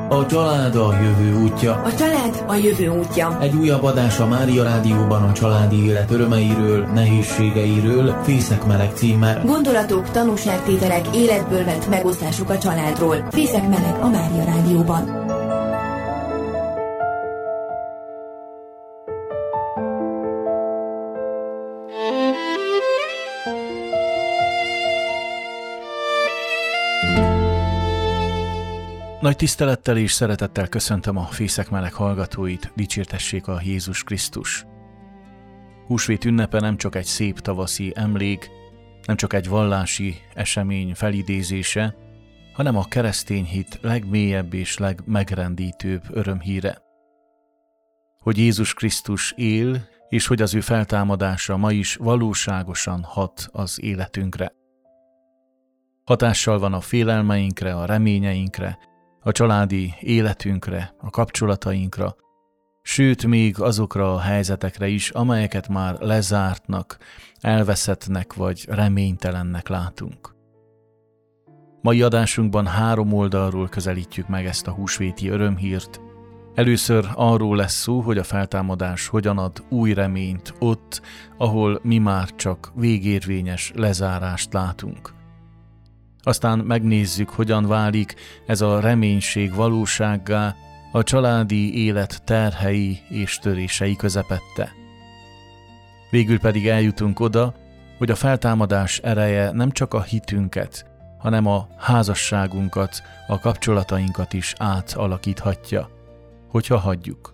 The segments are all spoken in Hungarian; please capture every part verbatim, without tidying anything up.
A család a jövő útja. A család a jövő útja. Egy újabb adás a Mária Rádióban a családi élet örömeiről, nehézségeiről, Fészek meleg címmel. Gondolatok, tanúságtételek, életből vett megosztásuk a családról. Fészek meleg a Mária Rádióban. Nagy tisztelettel és szeretettel köszöntöm a Fészek meleg hallgatóit, dicsértessék a Jézus Krisztus. Húsvét ünnepe nem csak egy szép tavaszi emlék, nem csak egy vallási esemény felidézése, hanem a keresztény hit legmélyebb és legmegrendítőbb örömhíre. Hogy Jézus Krisztus él, és hogy az ő feltámadása ma is valóságosan hat az életünkre. Hatással van a félelmeinkre, a reményeinkre, a családi életünkre, a kapcsolatainkra, sőt még azokra a helyzetekre is, amelyeket már lezártnak, elveszettnek vagy reménytelennek látunk. Mai adásunkban három oldalról közelítjük meg ezt a húsvéti örömhírt. Először arról lesz szó, hogy a feltámadás hogyan ad új reményt ott, ahol mi már csak végérvényes lezárást látunk. Aztán megnézzük, hogyan válik ez a reménység valósággá a családi élet terhei és törései közepette. Végül pedig eljutunk oda, hogy a feltámadás ereje nem csak a hitünket, hanem a házasságunkat, a kapcsolatainkat is átalakíthatja, hogyha hagyjuk.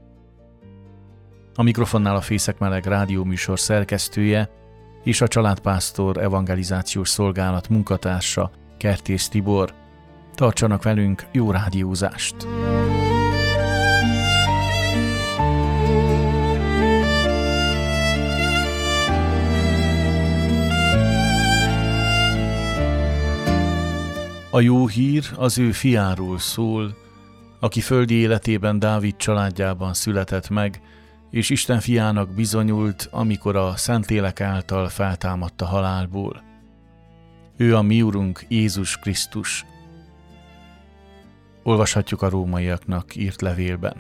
A mikrofonnál a Fészek meleg rádióműsor szerkesztője és a Családpásztor evangelizációs szolgálat munkatársa, Kertész Tibor. Tartsanak velünk, jó rádiózást! A jó hír az ő fiáról szól, aki földi életében Dávid családjában született meg, és Isten fiának bizonyult, amikor a Szentlélek által feltámadt a halálból. Ő a mi Urunk Jézus Krisztus. Olvashatjuk a rómaiaknak írt levélben.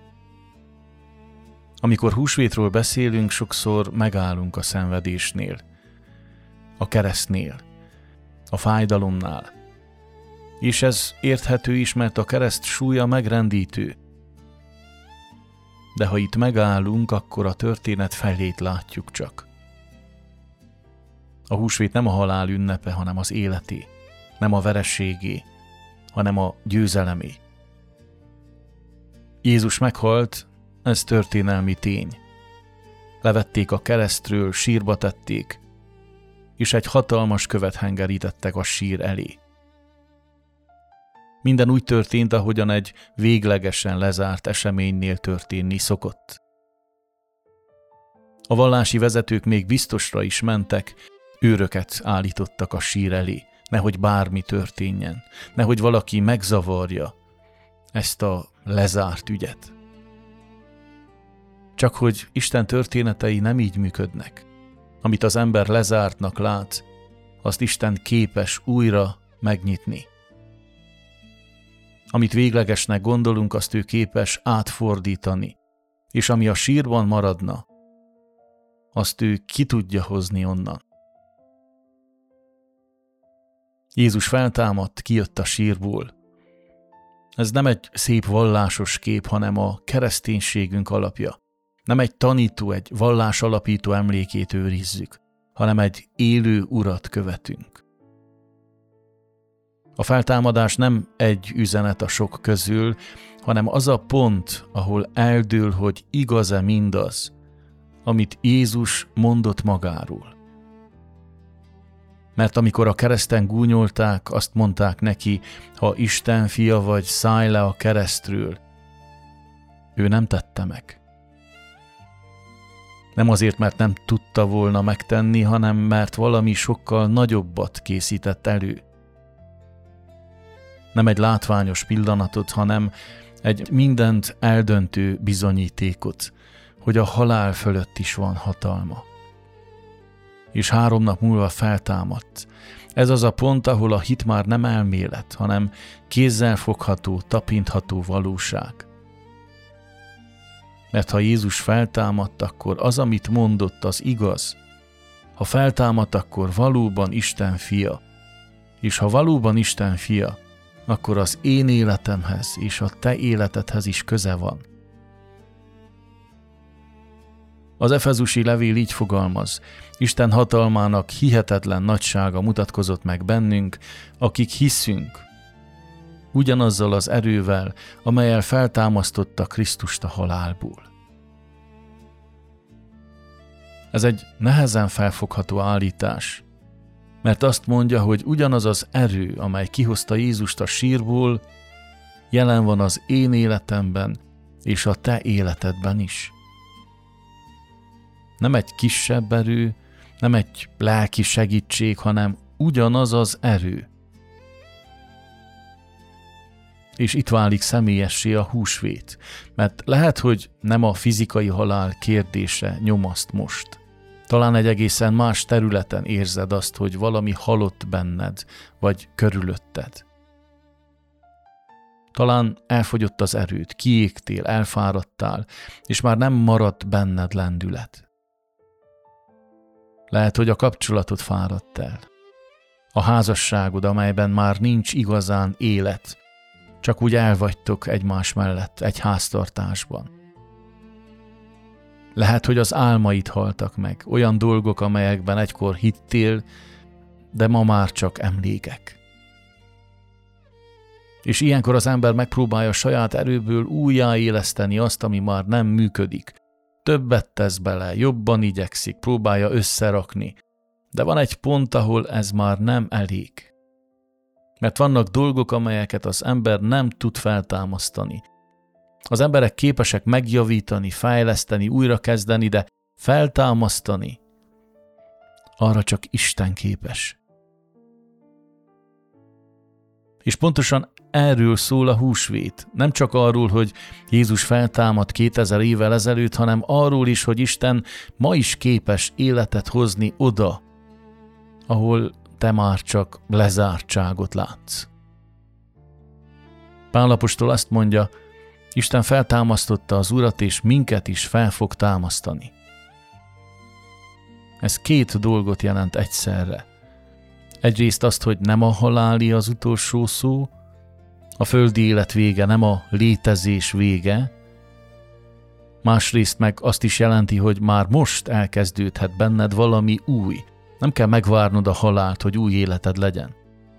Amikor húsvétről beszélünk, sokszor megállunk a szenvedésnél, a keresztnél, a fájdalomnál. És ez érthető is, mert a kereszt súlya megrendítő. De ha itt megállunk, akkor a történet felét látjuk csak. A húsvét nem a halál ünnepe, hanem az életé, nem a vereségé, hanem a győzelemé. Jézus meghalt, ez történelmi tény. Levették a keresztről, sírba tették, és egy hatalmas követ hengerítettek a sír elé. Minden úgy történt, ahogyan egy véglegesen lezárt eseménynél történni szokott. A vallási vezetők még biztosra is mentek, őröket állítottak a sír elé, nehogy bármi történjen, nehogy valaki megzavarja ezt a lezárt ügyet. Csak hogy Isten történetei nem így működnek. Amit az ember lezártnak lát, azt Isten képes újra megnyitni. Amit véglegesnek gondolunk, azt ő képes átfordítani, és ami a sírban maradna, azt ő ki tudja hozni onnan. Jézus feltámadt, kijött a sírból. Ez nem egy szép vallásos kép, hanem a kereszténységünk alapja. Nem egy tanító, egy vallás alapító emlékét őrizzük, hanem egy élő urat követünk. A feltámadás nem egy üzenet a sok közül, hanem az a pont, ahol eldől, hogy igaz-e mindaz, amit Jézus mondott magáról. Mert amikor a kereszten gúnyolták, azt mondták neki, ha Isten fia vagy, szállj le a keresztről. Ő nem tette meg. Nem azért, mert nem tudta volna megtenni, hanem mert valami sokkal nagyobbat készített elő. Nem egy látványos pillanatot, hanem egy mindent eldöntő bizonyítékot, hogy a halál fölött is van hatalma. És három nap múlva feltámadt, Ez az a pont, ahol a hit már nem elmélet, hanem kézzelfogható, tapintható valóság. Mert ha Jézus feltámadt, akkor az, amit mondott, az igaz. Ha feltámadt, akkor valóban Isten fia. És ha valóban Isten fia, akkor az én életemhez és a te életedhez is köze van. Az efezusi levél így fogalmaz: Isten hatalmának hihetetlen nagysága mutatkozott meg bennünk, akik hiszünk, ugyanazzal az erővel, amellyel feltámasztotta Krisztust a halálból. Ez egy nehezen felfogható állítás, mert azt mondja, hogy ugyanaz az erő, amely kihozta Jézust a sírból, jelen van az én életemben és a te életedben is. Nem egy kisebb erő, nem egy lelki segítség, hanem ugyanaz az erő. És itt válik személyessé a húsvét, mert lehet, hogy nem a fizikai halál kérdése nyomaszt most. Talán egy egészen más területen érzed azt, hogy valami halott benned, vagy körülötted. Talán elfogyott az erőd, kiégtél, elfáradtál, és már nem maradt benned lendület. Lehet, hogy a kapcsolatod fáradt el. A házasságod, amelyben már nincs igazán élet, csak úgy elvagytok egymás mellett egy háztartásban. Lehet, hogy az álmaid haltak meg, olyan dolgok, amelyekben egykor hittél, de ma már csak emlékek. És ilyenkor az ember megpróbálja saját erőből újjáéleszteni azt, ami már nem működik. Többet tesz bele, jobban igyekszik, próbálja összerakni, de van egy pont, ahol ez már nem elég. Mert vannak dolgok, amelyeket az ember nem tud feltámasztani. Az emberek képesek megjavítani, fejleszteni, újrakezdeni, de feltámasztani, arra csak Isten képes. És pontosan erről szól a húsvét. Nem csak arról, hogy Jézus feltámadt kétezer évvel ezelőtt, hanem arról is, hogy Isten ma is képes életet hozni oda, ahol te már csak lezártságot látsz. Pál apostol azt mondja, Isten feltámasztotta az Urat, és minket is fel fog támasztani. Ez két dolgot jelent egyszerre. Egyrészt azt, hogy nem a haláli az utolsó szó, a földi élet vége nem a létezés vége, másrészt meg azt is jelenti, hogy már most elkezdődhet benned valami új. Nem kell megvárnod a halált, hogy új életed legyen.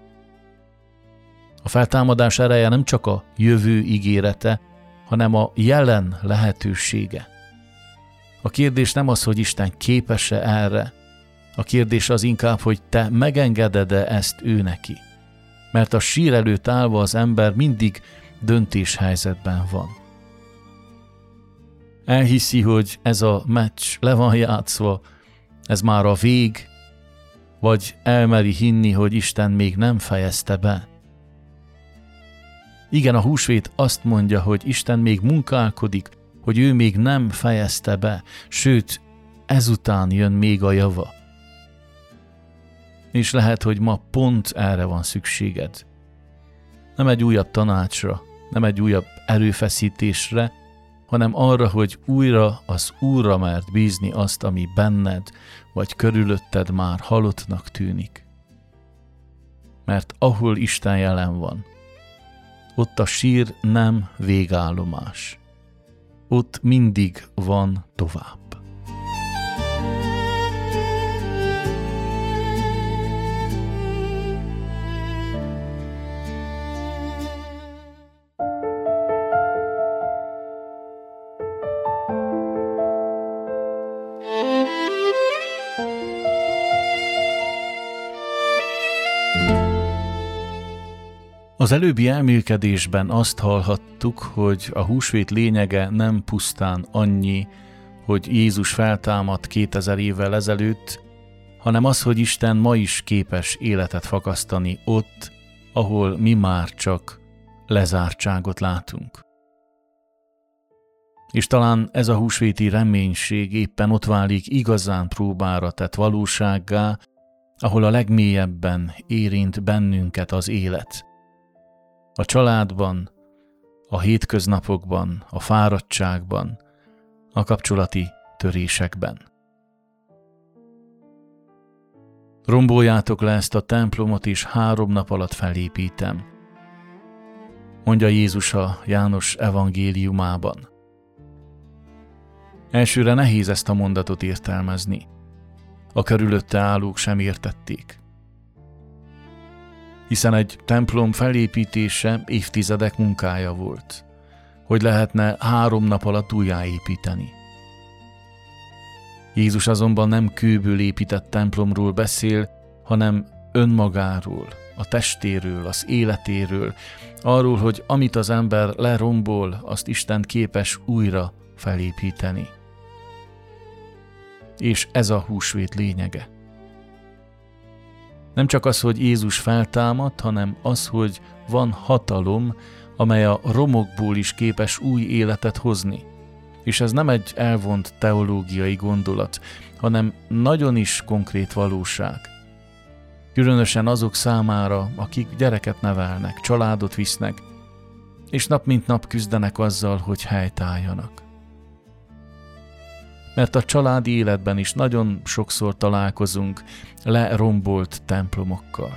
A feltámadás ereje nem csak a jövő ígérete, hanem a jelen lehetősége. A kérdés nem az, hogy Isten képes-e erre, a kérdés az inkább, hogy te megengeded-e ezt ő neki. Mert a sír előtt állva az ember mindig döntéshelyzetben van. Elhiszi, hogy ez a meccs le van játszva, ez már a vég, vagy elmeri hinni, hogy Isten még nem fejezte be. Igen, a húsvét azt mondja, hogy Isten még munkálkodik, hogy ő még nem fejezte be, sőt, ezután jön még a java. És lehet, hogy ma pont erre van szükséged. Nem egy újabb tanácsra, nem egy újabb erőfeszítésre, hanem arra, hogy újra az Úrra mert bízni azt, ami benned vagy körülötted már halottnak tűnik. Mert ahol Isten jelen van, ott a sír nem végállomás. Ott mindig van tovább. Az előbbi elmélkedésben azt hallhattuk, hogy a húsvét lényege nem pusztán annyi, hogy Jézus feltámadt kétezer évvel ezelőtt, hanem az, hogy Isten ma is képes életet fakasztani ott, ahol mi már csak lezártságot látunk. És talán ez a húsvéti reménység éppen ott válik igazán próbára tett valósággá, ahol a legmélyebben érint bennünket az élet. A családban, a hétköznapokban, a fáradtságban, a kapcsolati törésekben. Romboljátok le ezt a templomot, és három nap alatt felépítem, mondja Jézus a János evangéliumában. Elsőre nehéz ezt a mondatot értelmezni. A körülötte állók sem értették. Hiszen egy templom felépítése évtizedek munkája volt. Hogy lehetne három nap alatt újjáépíteni? Jézus azonban nem kőből épített templomról beszél, hanem önmagáról, a testéről, az életéről, arról, hogy amit az ember lerombol, azt Isten képes újra felépíteni. És ez a húsvét lényege. Nem csak az, hogy Jézus feltámadt, hanem az, hogy van hatalom, amely a romokból is képes új életet hozni. És ez nem egy elvont teológiai gondolat, hanem nagyon is konkrét valóság. Különösen azok számára, akik gyereket nevelnek, családot visznek, és nap mint nap küzdenek azzal, hogy helytálljanak. Mert a családi életben is nagyon sokszor találkozunk lerombolt templomokkal.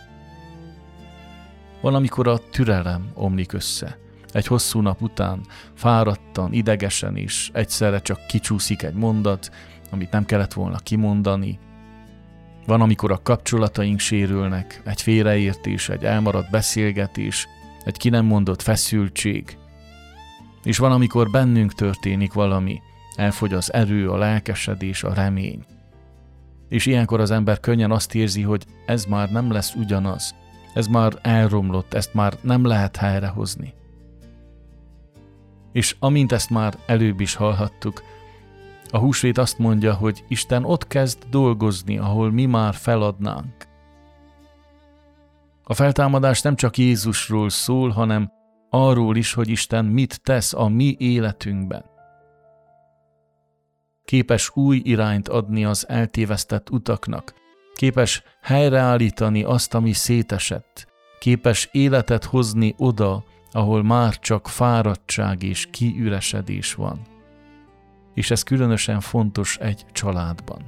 Van, amikor a türelem omlik össze. Egy hosszú nap után fáradtan, idegesen is egyszerre csak kicsúszik egy mondat, amit nem kellett volna kimondani. Van, amikor a kapcsolataink sérülnek, egy félreértés, egy elmaradt beszélgetés, egy ki nem mondott feszültség. És van, amikor bennünk történik valami, elfogy az erő, a lelkesedés, a remény. És ilyenkor az ember könnyen azt érzi, hogy ez már nem lesz ugyanaz, ez már elromlott, ezt már nem lehet helyrehozni. És amint ezt már előbb is hallhattuk, a húsvét azt mondja, hogy Isten ott kezd dolgozni, ahol mi már feladnánk. A feltámadás nem csak Jézusról szól, hanem arról is, hogy Isten mit tesz a mi életünkben. Képes új irányt adni az eltévesztett utaknak, képes helyreállítani azt, ami szétesett, képes életet hozni oda, ahol már csak fáradtság és kiüresedés van. És ez különösen fontos egy családban.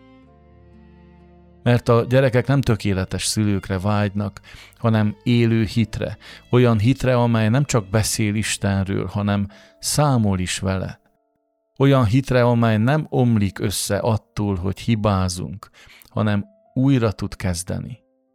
Mert a gyerekek nem tökéletes szülőkre vágynak, hanem élő hitre, olyan hitre, amely nem csak beszél Istenről, hanem számol is vele. Olyan hitre, amely nem omlik össze attól, hogy hibázunk, hanem újra tud kezdeni.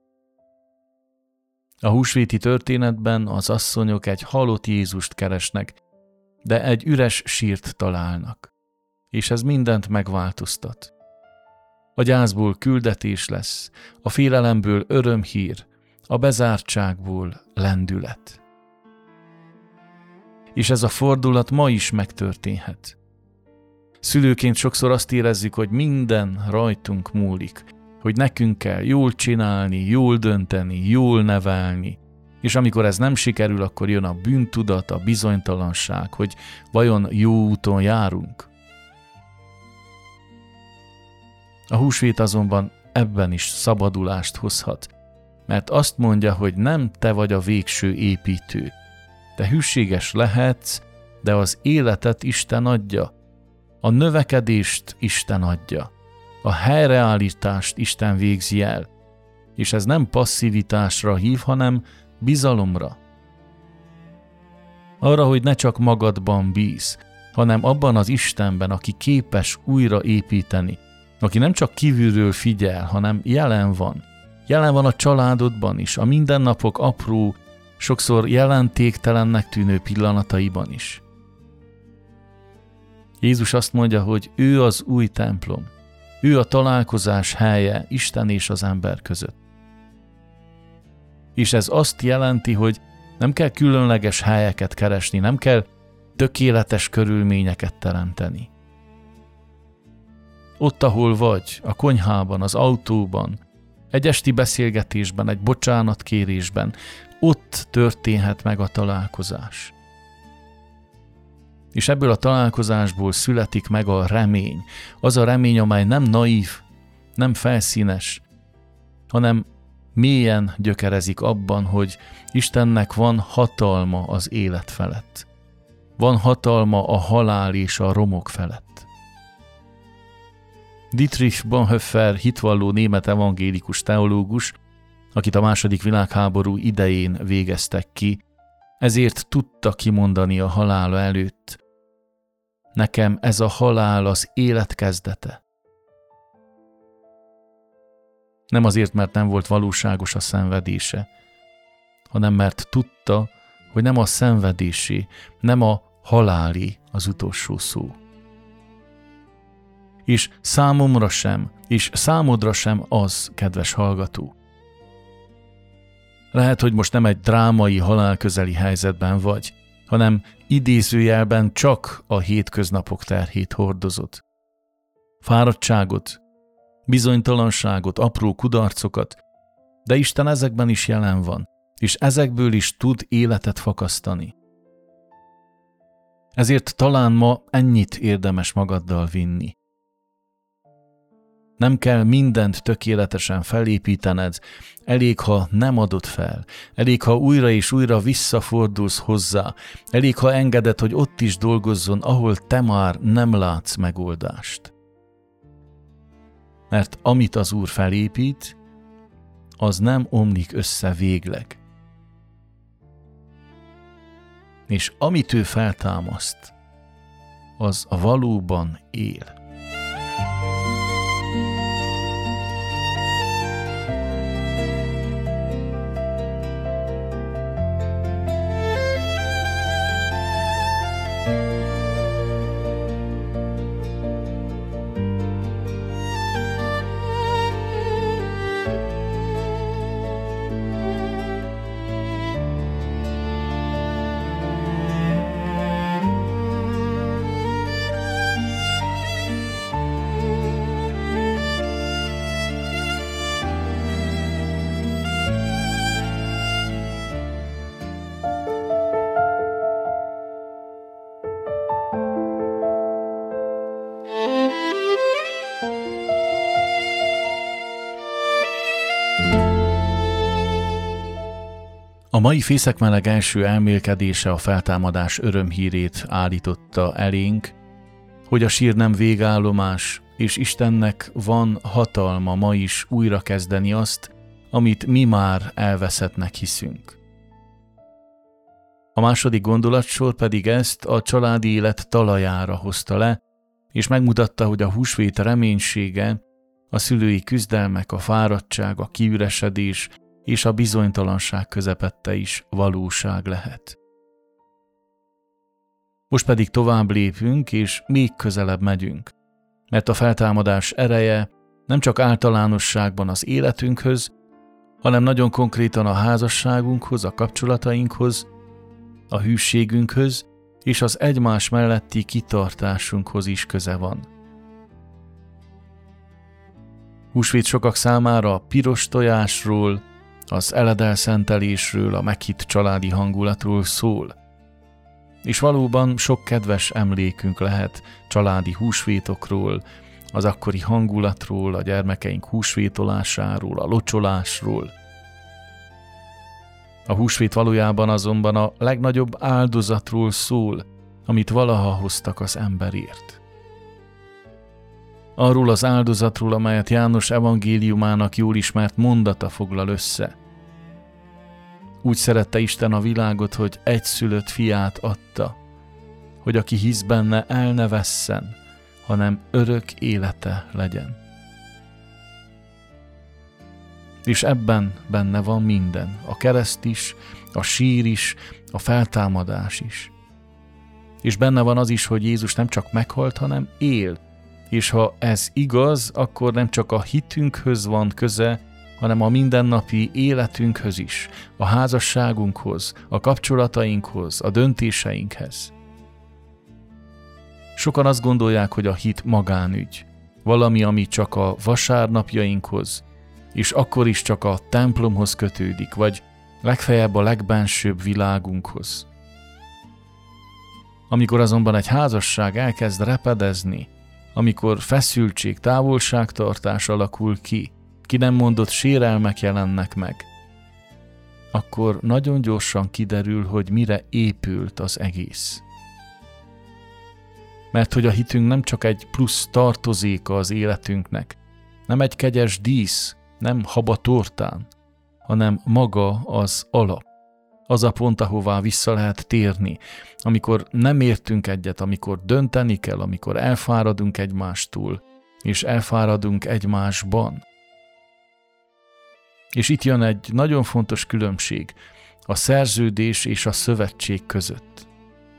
A húsvéti történetben az asszonyok egy halott Jézust keresnek, de egy üres sírt találnak, és ez mindent megváltoztat. A gyászból küldetés lesz, a félelemből örömhír, a bezártságból lendület. És ez a fordulat ma is megtörténhet. Szülőként sokszor azt érezzük, hogy minden rajtunk múlik, hogy nekünk kell jól csinálni, jól dönteni, jól nevelni, és amikor ez nem sikerül, akkor jön a bűntudat, a bizonytalanság, hogy vajon jó úton járunk. A húsvét azonban ebben is szabadulást hozhat, mert azt mondja, hogy nem te vagy a végső építő. Te hűséges lehetsz, de az életet Isten adja, a növekedést Isten adja, a helyreállítást Isten végzi el, és ez nem passzivitásra hív, hanem bizalomra. Arra, hogy ne csak magadban bíz, hanem abban az Istenben, aki képes újra építeni, aki nem csak kívülről figyel, hanem jelen van. Jelen van a családodban is, a mindennapok apró, sokszor jelentéktelennek tűnő pillanataiban is. Jézus azt mondja, hogy ő az új templom, ő a találkozás helye Isten és az ember között. És ez azt jelenti, hogy nem kell különleges helyeket keresni, nem kell tökéletes körülményeket teremteni. Ott, ahol vagy, a konyhában, az autóban, egy esti beszélgetésben, egy bocsánatkérésben, ott történhet meg a találkozás. És ebből a találkozásból születik meg a remény, az a remény, amely nem naív, nem felszínes, hanem mélyen gyökerezik abban, hogy Istennek van hatalma az élet felett. Van hatalma a halál és a romok felett. Dietrich Bonhoeffer hitvalló német evangélikus teológus, akit a második világháború idején végeztek ki, ezért tudta kimondani a halála előtt: nekem ez a halál az élet kezdete. Nem azért, mert nem volt valóságos a szenvedése, hanem mert tudta, hogy nem a szenvedésé, nem a halálé az utolsó szó. És számomra sem, és számodra sem az, kedves hallgató. Lehet, hogy most nem egy drámai halálközeli helyzetben vagy, hanem idézőjelben csak a hétköznapok terhét hordozod. Fáradtságot, bizonytalanságot, apró kudarcokat, de Isten ezekben is jelen van, és ezekből is tud életet fakasztani. Ezért talán ma ennyit érdemes magaddal vinni. Nem kell mindent tökéletesen felépítened, elég, ha nem adod fel, elég, ha újra és újra visszafordulsz hozzá, elég, ha engeded, hogy ott is dolgozzon, ahol te már nem látsz megoldást. Mert amit az Úr felépít, az nem omlik össze végleg. És amit ő feltámaszt, az valóban él. A mai fészekmeleg első elmélkedése a feltámadás örömhírét állította elénk, hogy a sír nem végállomás, és Istennek van hatalma ma is újrakezdeni azt, amit mi már elveszettnek hiszünk. A második gondolatsor pedig ezt a családi élet talajára hozta le, és megmutatta, hogy a húsvét reménysége, a szülői küzdelmek, a fáradtság, a kiüresedés és a bizonytalanság közepette is valóság lehet. Most pedig tovább lépünk, és még közelebb megyünk, mert a feltámadás ereje nem csak általánosságban az életünkhöz, hanem nagyon konkrétan a házasságunkhoz, a kapcsolatainkhoz, a hűségünkhöz és az egymás melletti kitartásunkhoz is köze van. Húsvét sokak számára a piros tojásról, az eledelszentelésről, a meghitt családi hangulatról szól. És valóban sok kedves emlékünk lehet családi húsvétokról, az akkori hangulatról, a gyermekeink húsvétolásáról, a locsolásról. A húsvét valójában azonban a legnagyobb áldozatról szól, amit valaha hoztak az emberért. Arról az áldozatról, amelyet János evangéliumának jól ismert mondata foglal össze. Úgy szerette Isten a világot, hogy egyszülött fiát adta, hogy aki hisz benne, el ne vesszen, hanem örök élete legyen. És ebben benne van minden, a kereszt is, a sír is, a feltámadás is. És benne van az is, hogy Jézus nem csak meghalt, hanem él. És ha ez igaz, akkor nem csak a hitünkhöz van köze, hanem a mindennapi életünkhöz is, a házasságunkhoz, a kapcsolatainkhoz, a döntéseinkhez. Sokan azt gondolják, hogy a hit magánügy, valami, ami csak a vasárnapjainkhoz, és akkor is csak a templomhoz kötődik, vagy legfeljebb a legbensőbb világunkhoz. Amikor azonban egy házasság elkezd repedezni, amikor feszültség, távolságtartás alakul ki, ki nem mondott sérelmek jelennek meg, akkor nagyon gyorsan kiderül, hogy mire épült az egész. Mert hogy a hitünk nem csak egy plusz tartozéka az életünknek, nem egy kegyes dísz, nem haba tortán, hanem maga az alap. Az a pont, ahová vissza lehet térni, amikor nem értünk egyet, amikor dönteni kell, amikor elfáradunk egymástól, és elfáradunk egymásban. És itt jön egy nagyon fontos különbség a szerződés és a szövetség között.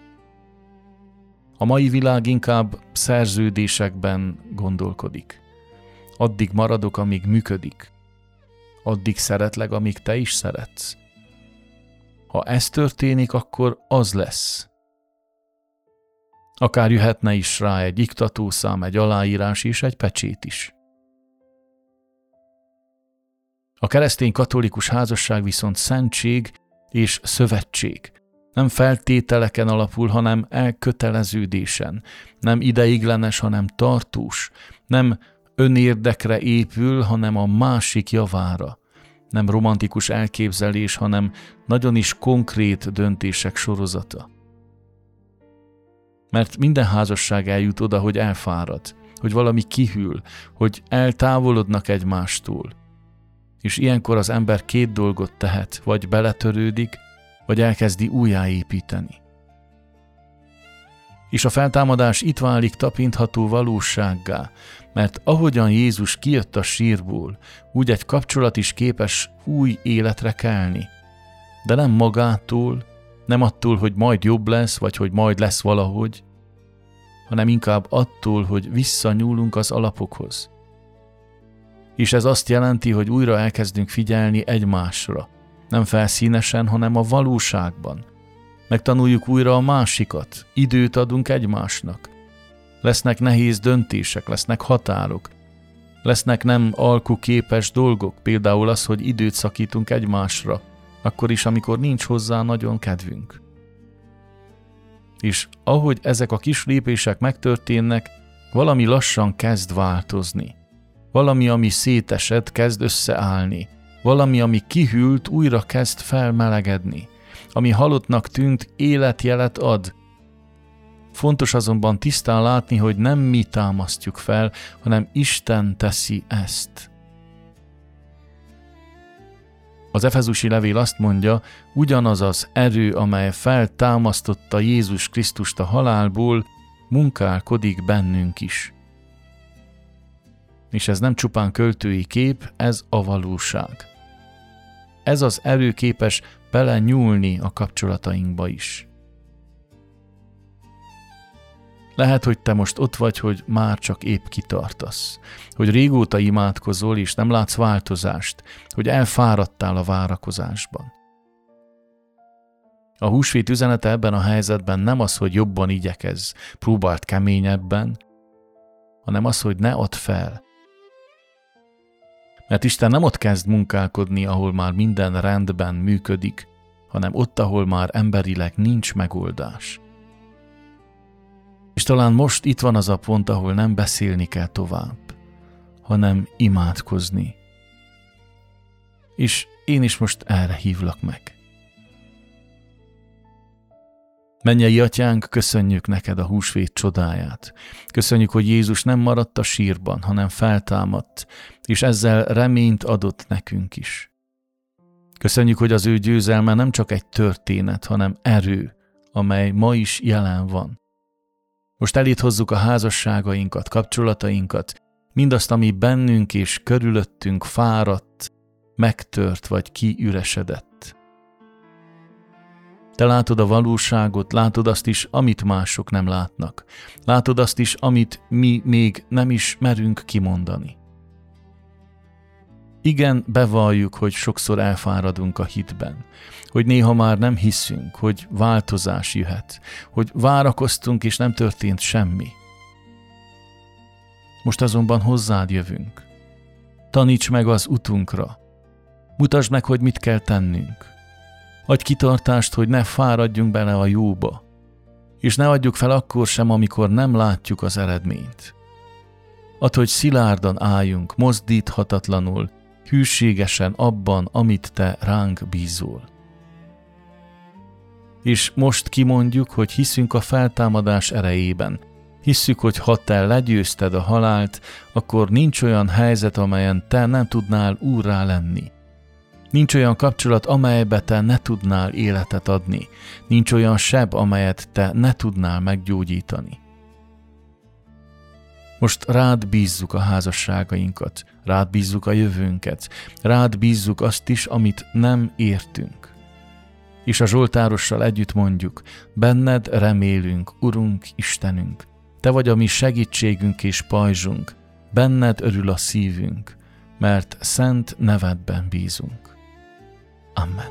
A mai világ inkább szerződésekben gondolkodik. Addig maradok, amíg működik. Addig szeretlek, amíg te is szeretsz. Ha ez történik, akkor az lesz. Akár jöhetne is rá egy iktatószám, egy aláírás és egy pecsét is. A keresztény katolikus házasság viszont szentség és szövetség. Nem feltételeken alapul, hanem elköteleződésen. Nem ideiglenes, hanem tartós. Nem önérdekre épül, hanem a másik javára. Nem romantikus elképzelés, hanem nagyon is konkrét döntések sorozata. Mert minden házasság eljut oda, hogy elfárad, hogy valami kihűl, hogy eltávolodnak egymástól. És ilyenkor az ember két dolgot tehet, vagy beletörődik, vagy elkezdi újjáépíteni. És a feltámadás itt válik tapintható valósággá, mert ahogyan Jézus kijött a sírból, úgy egy kapcsolat is képes új életre kelni. De nem magától, nem attól, hogy majd jobb lesz, vagy hogy majd lesz valahogy, hanem inkább attól, hogy visszanyúlunk az alapokhoz. És ez azt jelenti, hogy újra elkezdünk figyelni egymásra, nem felszínesen, hanem a valóságban. Megtanuljuk újra a másikat, időt adunk egymásnak. Lesznek nehéz döntések, lesznek határok, lesznek nem alkuképes dolgok, például az, hogy időt szakítunk egymásra, akkor is, amikor nincs hozzá nagyon kedvünk. És ahogy ezek a kis lépések megtörténnek, valami lassan kezd változni. Valami, ami szétesett, kezd összeállni. Valami, ami kihűlt, újra kezd felmelegedni. Ami halottnak tűnt, életjelet ad. Fontos azonban tisztán látni, hogy nem mi támasztjuk fel, hanem Isten teszi ezt. Az Efezusi levél azt mondja, ugyanaz az erő, amely feltámasztotta Jézus Krisztust a halálból, munkálkodik bennünk is. És ez nem csupán költői kép, ez a valóság. Ez az erő képes belenyúlni a kapcsolatainkba is. Lehet, hogy te most ott vagy, hogy már csak épp kitartasz, hogy régóta imádkozol, és nem látsz változást, hogy elfáradtál a várakozásban. A húsvét üzenete ebben a helyzetben nem az, hogy jobban igyekezz, próbáld keményebben, hanem az, hogy ne add fel. Mert Isten nem ott kezd munkálkodni, ahol már minden rendben működik, hanem ott, ahol már emberileg nincs megoldás. És talán most itt van az a pont, ahol nem beszélni kell tovább, hanem imádkozni. És én is most erre hívlak meg. Mennyei Atyánk, köszönjük neked a húsvét csodáját. Köszönjük, hogy Jézus nem maradt a sírban, hanem feltámadt, és ezzel reményt adott nekünk is. Köszönjük, hogy az ő győzelme nem csak egy történet, hanem erő, amely ma is jelen van. Most elét hozzuk a házasságainkat, kapcsolatainkat, mindazt, ami bennünk és körülöttünk fáradt, megtört vagy kiüresedett. Te látod a valóságot, látod azt is, amit mások nem látnak. Látod azt is, amit mi még nem is merünk kimondani. Igen, bevalljuk, hogy sokszor elfáradunk a hitben, hogy néha már nem hiszünk, hogy változás jöhet, hogy várakoztunk és nem történt semmi. Most azonban hozzád jövünk. Taníts meg az utunkra. Mutasd meg, hogy mit kell tennünk. Adj kitartást, hogy ne fáradjunk bele a jóba, és ne adjuk fel akkor sem, amikor nem látjuk az eredményt. Add, hogy szilárdan álljunk, mozdíthatatlanul, hűségesen abban, amit Te ránk bízol. És most kimondjuk, hogy hiszünk a feltámadás erejében. Hisszük, hogy ha Te legyőzted a halált, akkor nincs olyan helyzet, amelyen Te nem tudnál úrrá lenni. Nincs olyan kapcsolat, amelybe Te ne tudnál életet adni. Nincs olyan seb, amelyet Te ne tudnál meggyógyítani. Most rád bízzuk a házasságainkat, rád bízzuk a jövőnket, rád bízzuk azt is, amit nem értünk. És a zsoltárossal együtt mondjuk, benned remélünk, Urunk, Istenünk. Te vagy a mi segítségünk és pajzsunk, benned örül a szívünk, mert szent nevedben bízunk. Amen.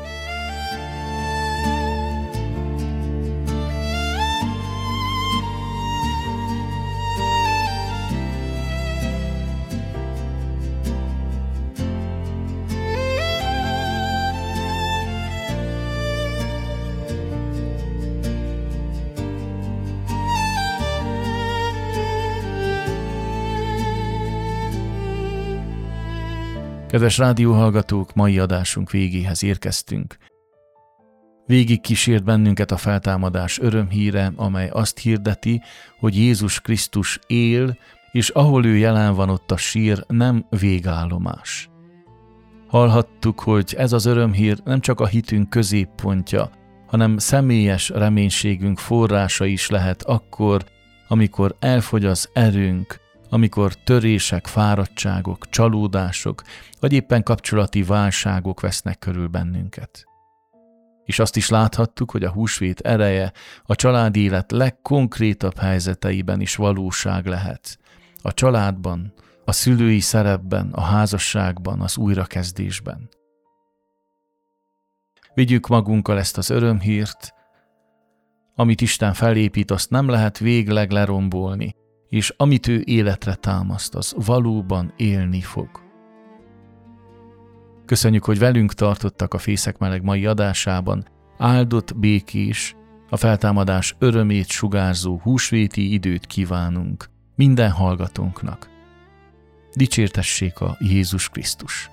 Kedves rádióhallgatók, mai adásunk végéhez érkeztünk. Végig kísért bennünket a feltámadás örömhíre, amely azt hirdeti, hogy Jézus Krisztus él, és ahol ő jelen van, ott a sír nem végállomás. Hallhattuk, hogy ez az örömhír nem csak a hitünk középpontja, hanem személyes reménységünk forrása is lehet akkor, amikor elfogy az erőnk, amikor törések, fáradtságok, csalódások, vagy éppen kapcsolati válságok vesznek körül bennünket. És azt is láthattuk, hogy a húsvét ereje a családi élet legkonkrétabb helyzeteiben is valóság lehet. A családban, a szülői szerepben, a házasságban, az újrakezdésben. Vigyük magunkkal ezt az örömhírt, amit Isten felépít, azt nem lehet végleg lerombolni, és amit ő életre támaszt, az valóban élni fog. Köszönjük, hogy velünk tartottak a Fészek Meleg mai adásában. Áldott, békés, a feltámadás örömét sugárzó húsvéti időt kívánunk minden hallgatónknak. Dicsértessék a Jézus Krisztus!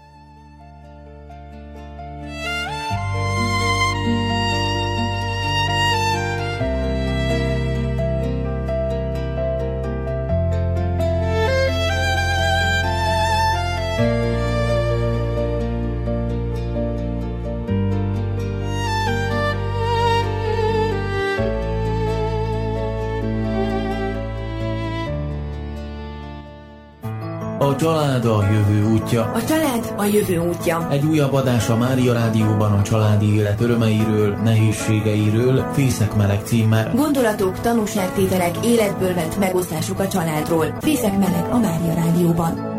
A család a jövő útja. A család a jövő útja. Egy újabb adás a Mária Rádióban a családi élet örömeiről, nehézségeiről, Fészek Meleg címmel. Gondolatok, tanúságtételek, életből vett megosztásuk a családról. Fészek Meleg a Mária Rádióban.